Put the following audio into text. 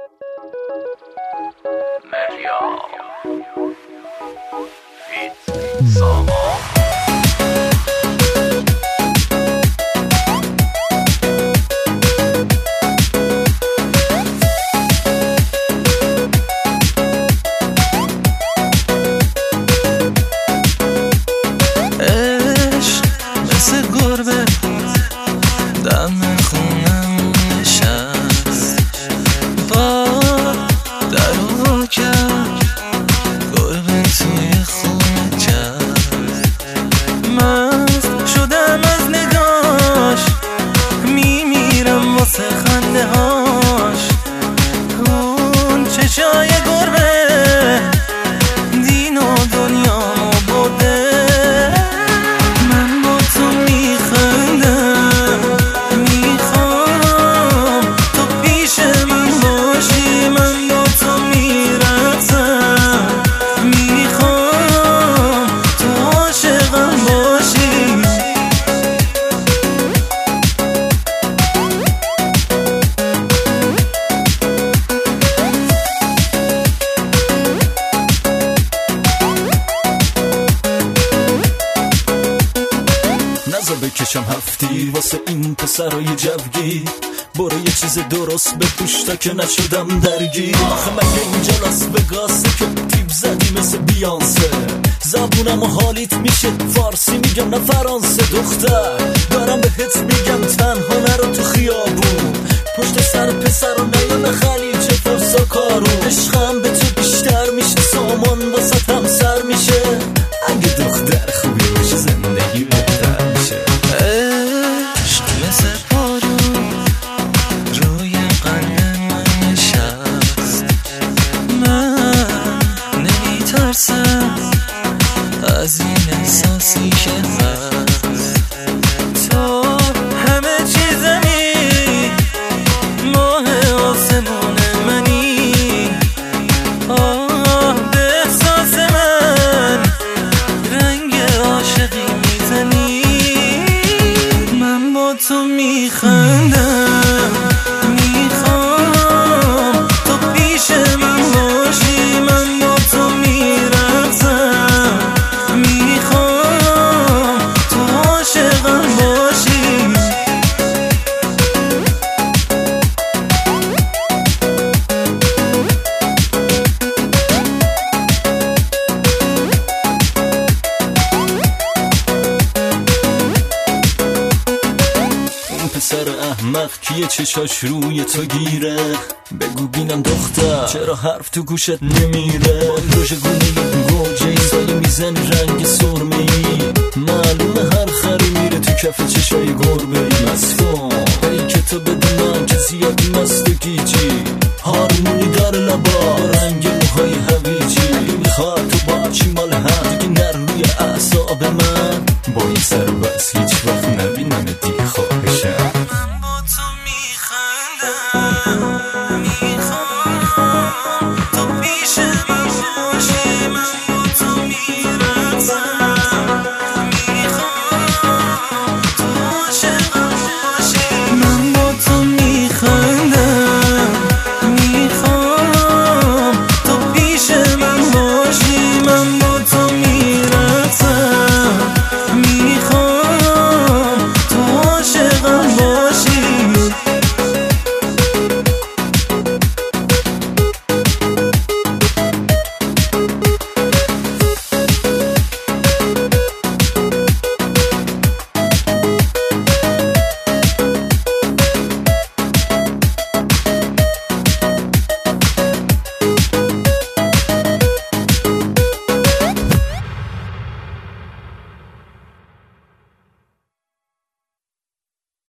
مریا فیت سامان دم خونم نشست با در و کرد گربه توی خونه کرد. مست شدم از نگاش میمیرم واسه خنده هاش. اون چشای گربه دین و دنیامو برده. من با تو میخندم میخوام تو پیش من باشی. من با تو میرقصم میخوام تو عاشقم باشی. نزا بکشم هفتی واسه این پسرای جوگی. برو یه چیز درست بپوش تا که نشدم درگیر. آخه مگه اینجا لاس وگاسه که تیپ زدی مثل بیانسه؟ زبونم و حالیت میشه فارسی میگم نه فرانسه. دختر دارم بهت میگم تنها نرو تو خیابون. پشت سر پسر و نیان خلیج فرسا کارون. عشقم به تو بیشتر میشه سامان واسه هم سر میشه. اگه دختر خوبی باشه زندگی بهتر میشه. عشق مثل بارون روی قلب من نشست. من نمیترسم از این احساسی که هست. تو همه چیزمی ماه آسمون منی. آه به احساس من رنگ عاشقی میزنی. من با تو میخندم میخوام تو پیش من باشی. من با تو میرقصم میخوام تو عاشقم باشی. پسر احمق کیه چشاش روی تو گیره؟ بگو بینم دختر چرا حرف تو گوشت نمیره؟ روژگونه گوجه سایه میزن رنگ سرمه‌ای. معلومه هر خری میره تو کف چشای گربه ای. مست کن